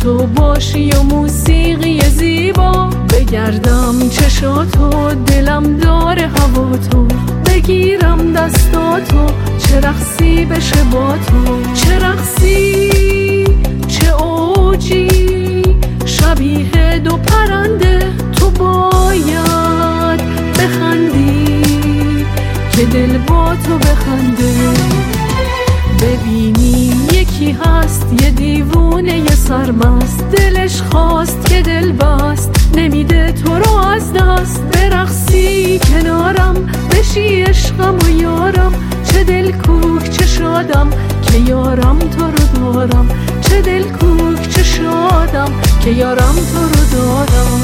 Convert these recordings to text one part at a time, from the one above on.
تو باشی و موسیقی زیبا، بگردم چشاتو، دلم داره هوا تو، بگیرم دستاتو، چه رقصی بشه با تو، چه رقصی چه اوجی شبیه دو پرنده، تو باید بخندی که دل با تو بخنده. ببینی یکی هست یه دیوونه یه سرمست، دلش خواست که دل بست، نمیده تو رو از دست، برقصی کنارم بشی عشقم و یارم، چه دل کوک چه شادم که یارم تو رو دارم، چه دل کوک چه شادم که یارم تو رو دارم.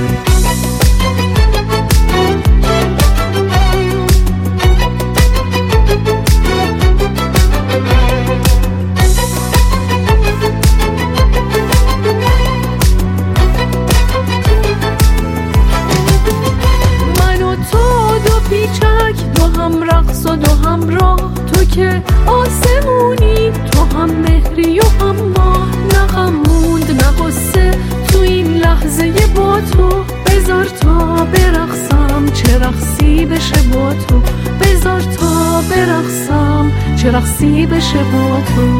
دو هم رقص و دو هم راه، تو که آسمونی، تو هم مهری و هم ماه، نه غم موند نه غصه تو این لحظه با تو، بذار تا برقصم چه رقصی بشه با تو، بذار تا برقصم چه رقصی بشه با تو.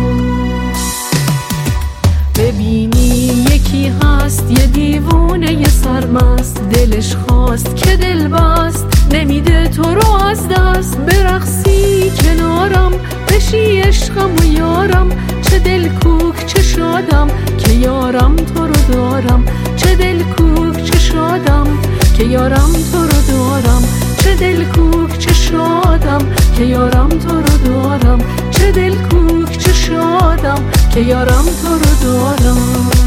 ببینی یکی هست یه دیوونه یه سرمست، دلش خواست که دل بست، نمیده تو رو از دست، برقصی کنارم بشی عشقم و یارم، چه دل کوک چه شادم که یارم تو رو دارم، چه دل کوک چه شادم که یارم تو رو دارم، چه دل کوک چه شادم که یارم تو رو دارم، چه دل کوک چه شادم که یارم تو رو دارم.